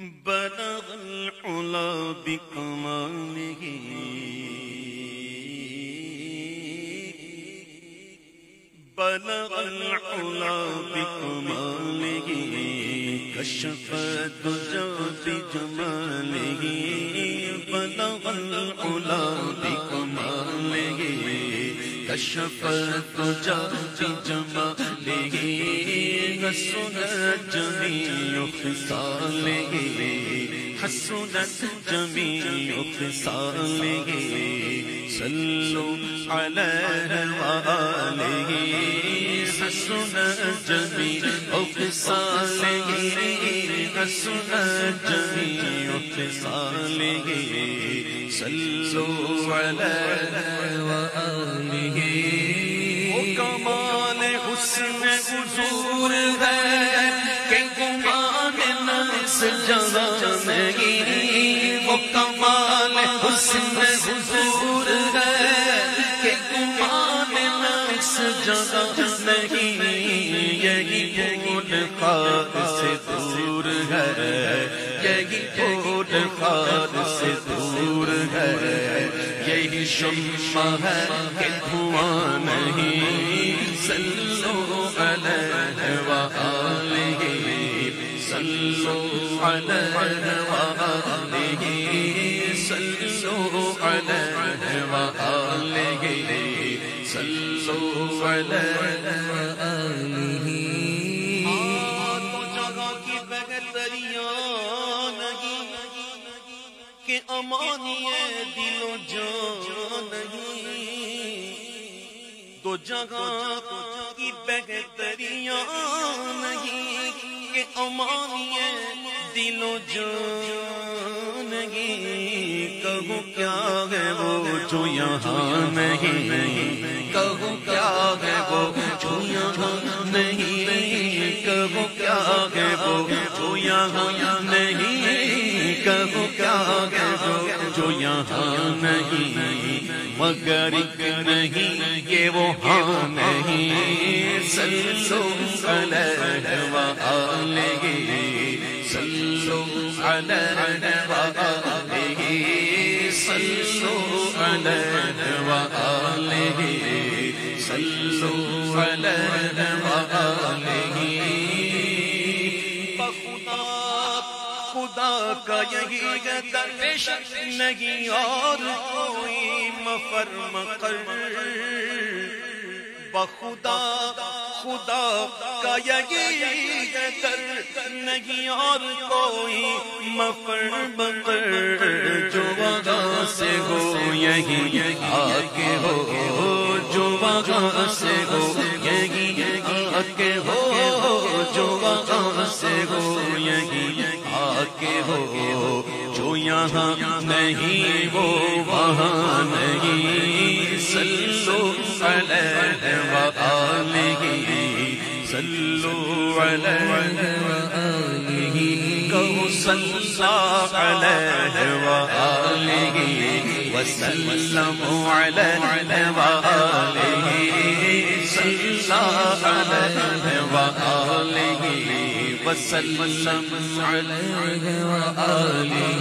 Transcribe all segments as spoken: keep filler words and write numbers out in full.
بلغ العلا بکمالہ بلغ العلا بکمالہ کشف الدجى بجمالہ بلغ العلا بکمالہ کشف الدجى بجمالہ حسنت جمیع خصالہ حسنت جمیع خصالہ صلوا علیہ وآلہ حسنت جمیع خصالہ حسنت جمیع خصالہ صلوا علیہ وآلہ وہ کمال حسن حضور ہے کہ گمان نفس جہاں نہیں وہ کمال حسن حضور ہے کہ گمان نفس جہاں نہیں یہی خود خاک سے دور ہے یہی خود خاک سے دور ہے یہی شمع ہے کہ دھواں نہیں صلوا علیہ وآلہ صلوا علیہ وآلہ صلوا علیہ وآلہ صلوا علیہ وآلہ تو جگہ کی بغیر دریا نہیں کہ امانی دل و جان نہیں تو جگہ کی بغیر دریا نہیں کہ امانی دل و جان نہیں کہوں کیا ہے وہ جو یہاں نہیں کہوں کیا ہے وہ جو یہاں نہیں کہوں کیا ہے وہ جو یہاں نہیں کہوں کیا ہے وہ جو یہاں نہیں مگر ایک نہیں کہ وہ ہاں نہیں صلوا علیہ وآلہ صلوا علیہ وآلہ صلوا علیہ وآلہ صلوا علیہ وآلہ بخدا خدا کا یہی ہے درویش نہیں اور کوئی مفر مقر بخدا خدا کا یہی ہے در نہیں اور کوئی مفر مقر جو وہاں سے ہو یہی آگے ہو جو وہاں سے ہو یہی آگے ہو جو وہاں سے ہو یہی آگے ہو جو یہاں نہیں وہ وہاں نہیں صلوا علیہ وآلہ صلوا علیہ وآلہ کہو صلی علیہ وآلہ وسلم علیہ وآلہ صلی علیہ وآلہ وسلم علیہ وآلہ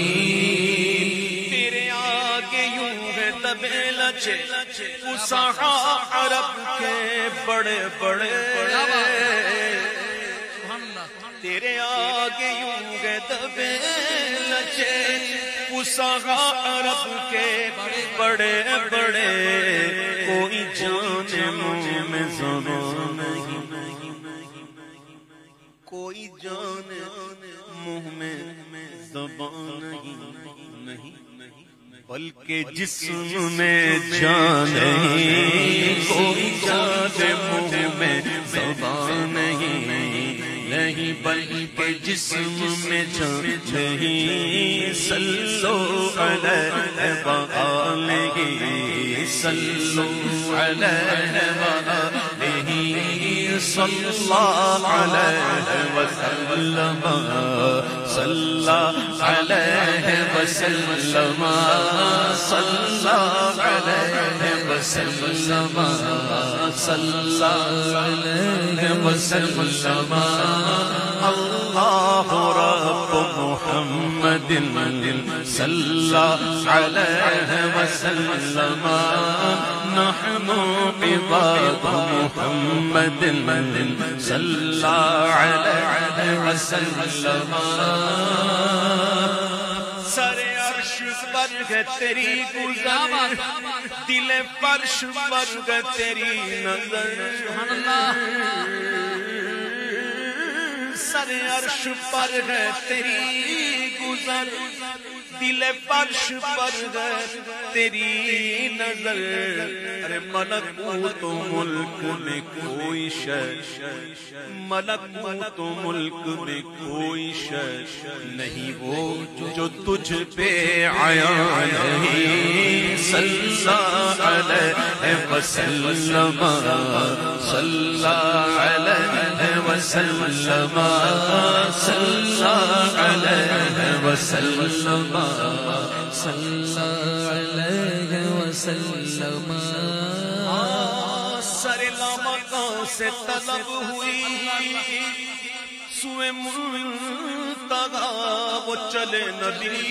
تیرے آگے یوں ہے طبیلہ چھے فصحا عرب کے بڑے بڑے تیرے آگے یوں ہے طبیلہ چھے فصحا عرب کے بڑے بڑے کوئی جانے منہ میں زبان نہیں کوئی جانے منہ میں زبان نہیں بلکہ جسم میں جان نہیں کوئی جانے منہ میں زبان نہیں نہیں بلکہ جسم میں جان نہیں صلوا علیہ وآلہ صلوا علیہ وآلہ صلی اللہ علیہ وسلم صلی علیہ وسلم صلی اللہ علیہ وسلم صلی علیہ وسلم اللہ رب محمد صلى عليه وسلم نحن عباد محمد صلى عليه وسلم سر عرش پر ہے تیری گزر دل فرش پر ہے تیری نظر سر عرش پر ہے تیری گزر دل فرش پر ہے تیری نظر ارے ملکوت و ملک میں کوئی شے ملکوت و ملک میں کوئی شے نہیں وہ جو تجھ پہ آیا نہیں صلی اللہ علیہ وسلم صلی اللہ علیہ وسلم صلی اللہ علیہ وسلم صلی اللہ علیہ وسلم سر لامکان سے طلب ہوئی سوئے منتہا وہ چلے نبی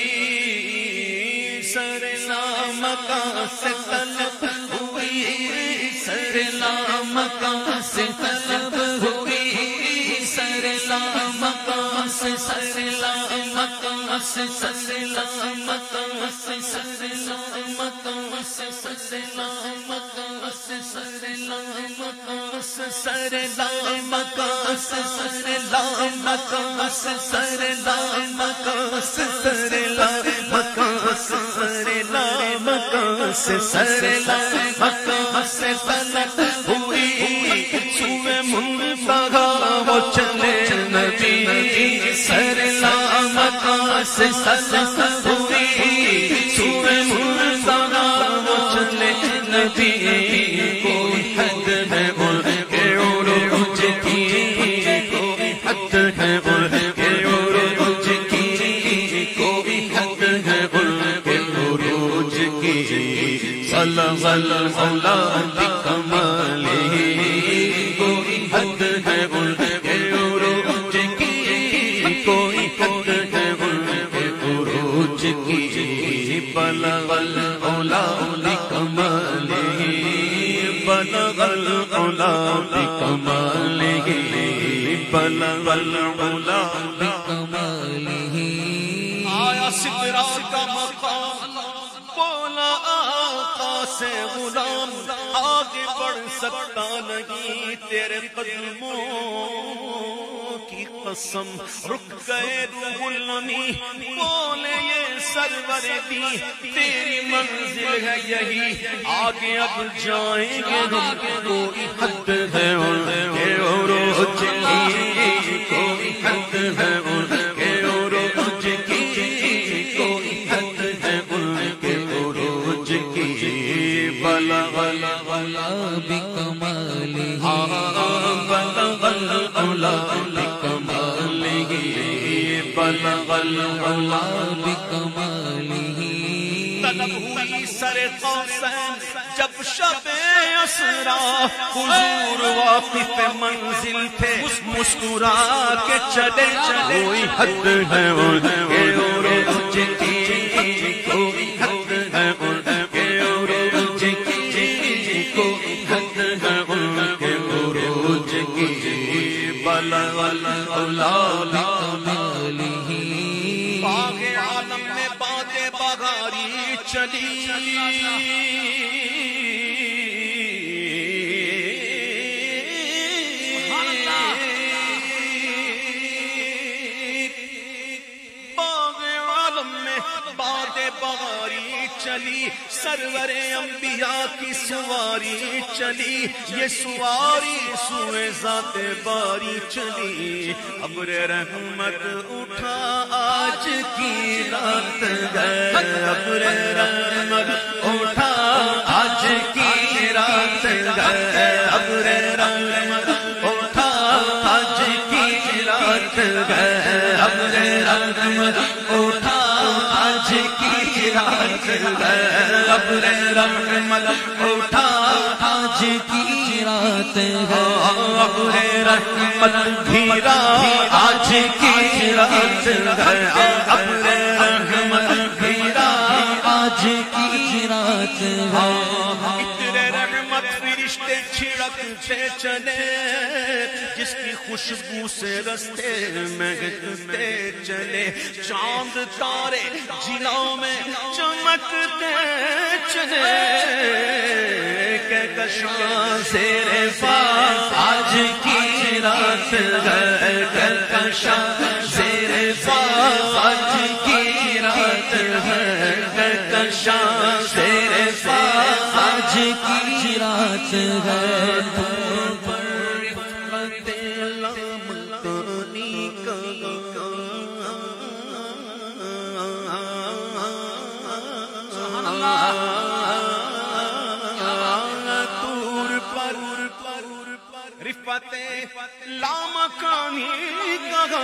سر لامکان سے طلب ہوئی سر لامکان سے طلب ہوئی سر لامکان سے سر لامکان سے سر لامکان سے سر لامکان سے سر لامکان سے سر لامکان سے سر لامکان سے سر لامکان سے سر لامکان سے سر لامکان سے سر لامکان سے سر لامکان سے طلب ہوئی سوئے منتہا وہ چلے نبی سر لامکان سے طلب ہوئی سوئے منتہا وہ چلے نبی کوئی حد ہے ان کے عروج کی کوئی حد ہے ان کے عروج کی کوئی حد ہے ان کے عروج کی صلى المولى بكماله کوئی حد ہے ان کے عروج کی کوئی حد ہے ان کے عروج کی بلغ العلا بکماله بلغ العلا بکماله بلغ العلا بکماله آیا سدرات کا مقام بولا آقا سے غلام آگے بڑھ سکتا نہیں تیرے قدموں کی قسم رک گئے روح الامین بولے یہ سرور دی تیری منزل ہے یہی آگے اب جائیں گے ہم کوئی حد ہے ان کے عروج کی کوئی حد ہے ان کے عروج کی کوئی حد ہے ان کے عروج کی بلغ العلا بکماله بلغ العلا بکماله بلغ العلا بکماله طلب ہوئی سر قوسین جب شب اسرا حضور واقف منزل تھے مسکرا کے چلے کوئی حد ہے ان کے عروج کی کوئی حد ہے ان کے عروج کی کوئی حد ہے ان کے عروج کی بلغ العلا بکماله باغ عالم میں باد بغاری چلی بغاری چلی سرور انبیاء کی سواری چلی یہ سواری سوئے ذات باری چلی ابر رحمت اٹھا آج کی رات گئے ابر رحمت اٹھا آج کی رات گئے ابر رحمت اٹھا آج کی رات گئے ابر رحمت اٹھا آج کی رات گئے ابر رحمت اٹھا آج آج کی رات ہے، ابر رحمت بھی رات آج کی رات ہے، ابر رحمت بھی رات آج کی رات ہے، عطر رحمت فرشتے چھڑکتے چلے، جس کی خوشبو سے رستے مہکتے چلے، چاند تارے جنوں میں چمکتے چلے، کہکشاں زیر فاق آج کی رات ہے، کہکشاں زیر فاق آج کی رات ہے، کہکشاں زیر فاق آج کی رات ہے، دور پر رفعت لامکانی کا دور پر رفعت لامکانی کا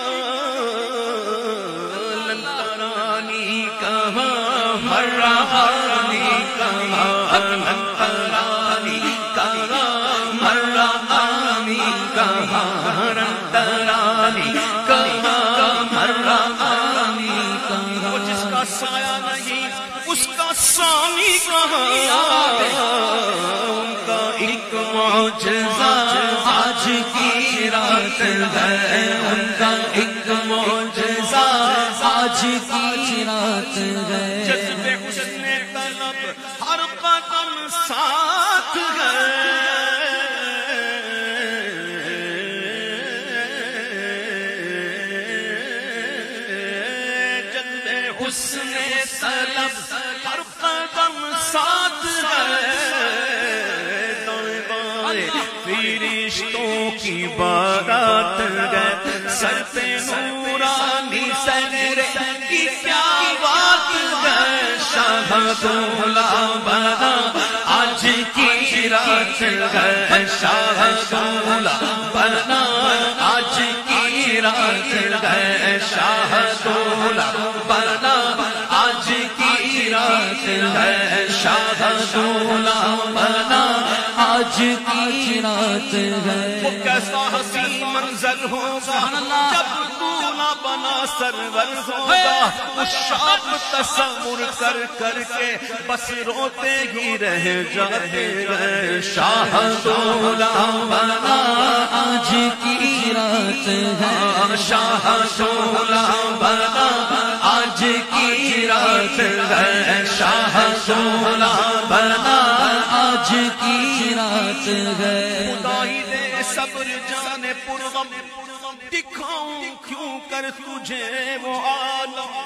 لنترانی کہاں مرانی کہاں لنترانی کہاں مرانی کہاں لنترانی کہاں مرانی کہاں، وہ جس کا سایہ نہیں اس کا ثانی کہاں، ان کا ایک معجزہ آج کی رات ہے، ان کا ایک معجزہ آج کی رات ہے، جذبے حسن طلب ہر قدم ساتھ ہے، جذبے حسن طلب ہر قدم ساتھ ہے، دائیں بائیں فرشتوں کی بارات ہے، سر پہ نورانی سرے کی کیا بات ہے، شاہ دولا بنا آج کی رات ہے، شاہ دولا بنا آج کی رات ہے، شاہ دولا بنا آج کی رات ہے، شاہ دولا بنا آج کی رات ہے، وہ کیسا حسین منظر ہوگا جب دولا بنا سرور ہوگا، اس شام تصور کر کر کے بس روتے ہی رہ جاتے ہیں، شاہ دولا بنا آج کی رات ہے، شاہ دولا بنا آج کی رات ہے، شاہ دولا بنا آج کی رات ہے، خدائی دے صبر جانے پرغم دکھاؤں کیوں کر تجھے وہ عالم،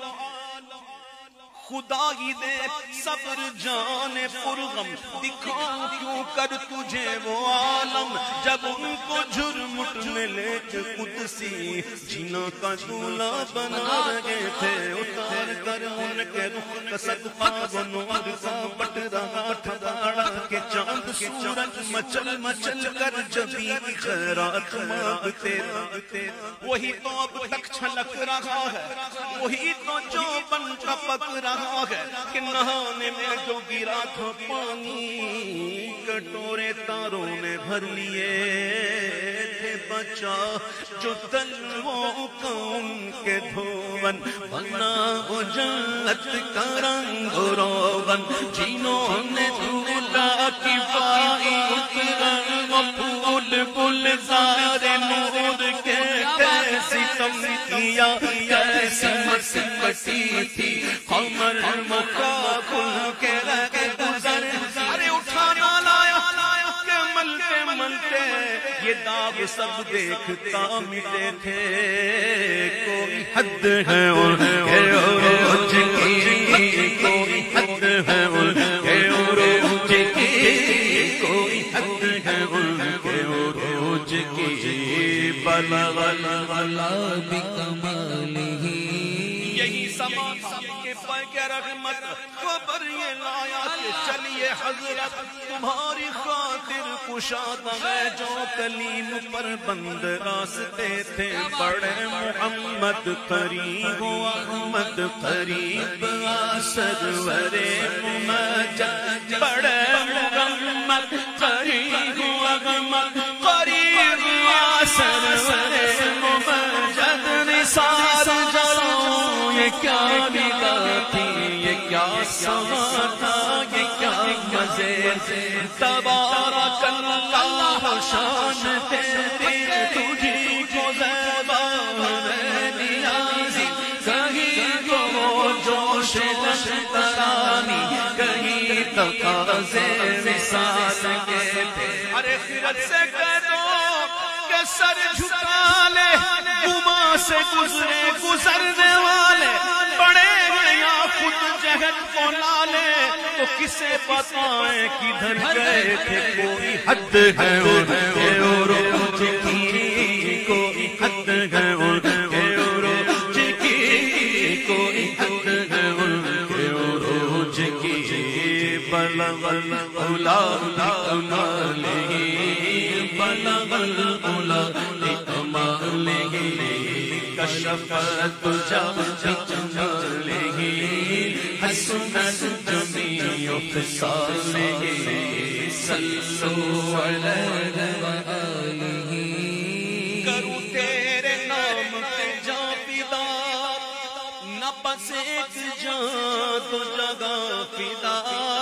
خدائی دے صبر جانے پرغم دکھاؤں کیوں کر تجھے وہ عالم، جب ان کو جھرمٹ میں لے کے قدسی جینا کا دولہ بنا رہے تھے، اتار کر ان کے رخ کا صدقہ وہ نور کا بٹرا بٹھاڑا کے چاند سورج مچل مچل کر جبی کی خیرات مانگتے رہتے، وہی تو اب تک چھلک رہا ہے، وہی تو جو بن ٹپک رہا ہے کہ نہانے میں جو گرا تھا پانی کٹورے تاروں نے بھر لیے تھے، بچا جو تلووں کا ان کے دھون بنا وہ جنت کا رنگ روغن، جنہوں نے دھولا کی پائی اترن وہ پھول گلزار نور کے کیسی کم کیا، کیسی مسکتی تھی قمر مقابل کے لگے گزر، ارے اٹھانا لایا کہ ملتے ملتے یہ داغ سب دیکھتا مٹے تھے، کوئی حد ہے ان کے عروج کی، کوئی حد ہے ان کے عروج کی، کوئی حد ہے ان کے عروج کی، بلغ الغلا بکمالہ یہی سما کے کے رحمت خبر یہ لایا کہ چلیے حضرت تمہاری خاطر کشادہ ہے جو کلیم پر بند راستے تھے بڑے محمد قریب و احمد قریب سرور ممجد بڑے محمد قریب و احمد قریب سرور ممجد نثار جلوں یہ کیا نگاہ تھی یہ کیا سما تھا یہ کیا مزے تبارک اللہ شان تیری تجھی کو زیبا ہے نیازی کہیں تو جوش لشکرانی کہیں تقاضے وصال کے تھے ارے خیرت سے کہہ دو کہ سر جھکا لے گما سے گزرے گزرنے والے بڑے ہیں یا خود جہد کو لالے تو کسے بتائیں کدھر گئے تھے کوئی حد ہے ان کے عروج کی کوئی حد ہے ان کے عروج کی کوئی حد ہے ان کے عروج کی بلغ العلا بکمالہ بلغ العلا بکمالہ کشفت جمالہ حسنت جمیع خصالہ صلو علیہ وآلہ کروں تیرے نام پہ جاں فدا نہ بس ایک جاں تو جگہ فدا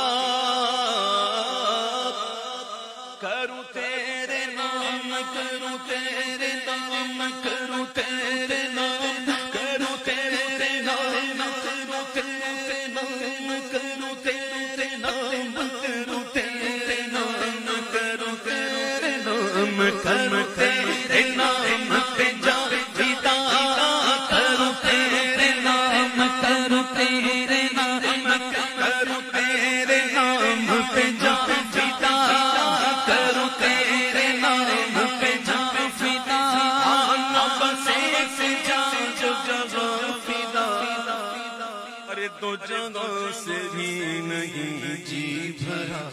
کروں تیرے نام کروں تیرے نام کروں تیرے نام کروں تیرے نام کروں تیرے نام کروں تیرے نام کروں تیرے نام کروں تیرے نام کروں تیرے نام پہ جاں فدا کروں تیرے نام کروں تیرے نام کروں تیرے نام پہ جاں فدا کروں تیرے نام پہ جاں فدا بس ایک جاں جو جگہ فدا ارے دو جگہ سے بھی نہیں جی بھرا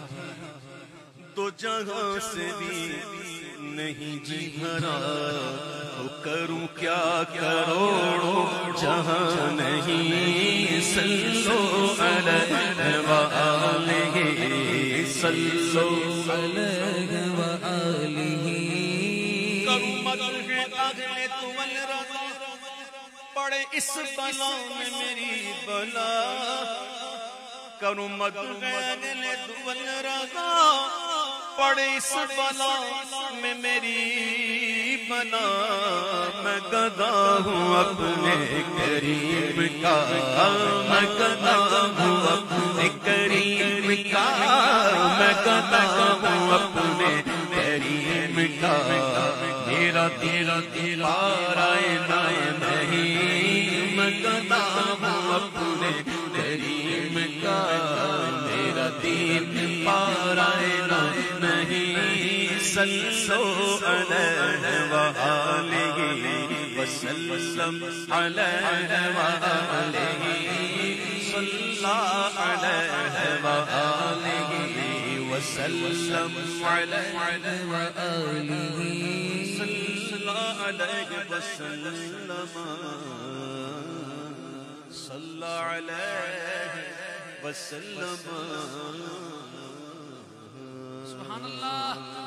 دو جگہ سے بھی نہیں جی بھرا تو کروں کیا کروڑوں جہاں نہیں صلو علیہ وآلہ صلو علیہ وآلہ کروں مدح اہل طول رضا پڑے اس بلا میں میری بلا کروں مدح اہل طول رضا پڑے اس بلا میں میری بلا میں گدا ہوں اپنے کریم کا میں گدا ہوں اپنے کریم کا میں گدا ہوں اپنے کریم کا میرا تیرا تیرا رائے نائے نہیں میں گدا ہوں اپنے کریم کا میرا دین پارائے نہیں صلو علیہ وآلہ وسلم علیہ وآلہ صلی علیہ وآلہ وسلم علیہ وآلہ صلی علیہ وسلم صلی علیہ وسلم سبحان اللہ